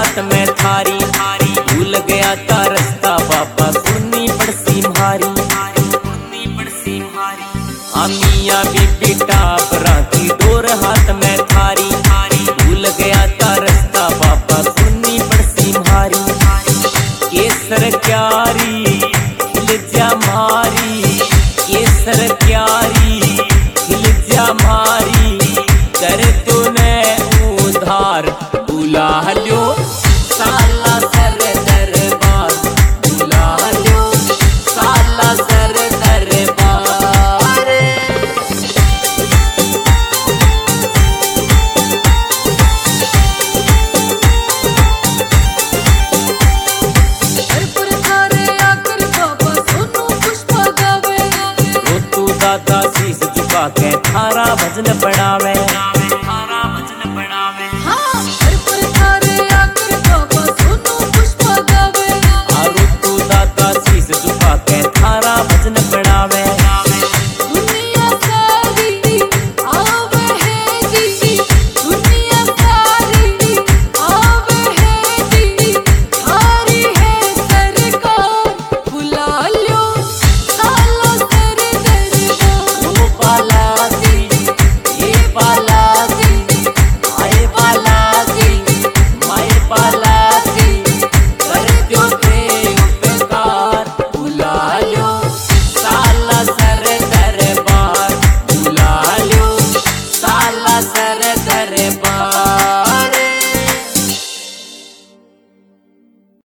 हाथ में थारी, भूल गया था रास्ता बाबा सुननी पड़सी म्हारी। मियाँ बीबी टापरा की डोर हाथ में थारी, भूल गया था रास्ता बाबा सुननी पड़सी म्हारी। केसर क्यारी खिलजा मारी, केसर क्यारी खिलजा मारी, कर तूने उधार बुला लो साला सर दरबार, बुला लो साला सर दरबार। दादा शीश झुका के थारा भजन पढ़ावे, तू दादा शीश झुका के थारा भजन पढ़ावे। दुनिया सारी आवे है जी, दुनिया सारी आवे है जी, थारी है सरकार बुला लो साला सर दरबार। वो बालाजी ये बालाजी आए बालाजी माए बालाजी।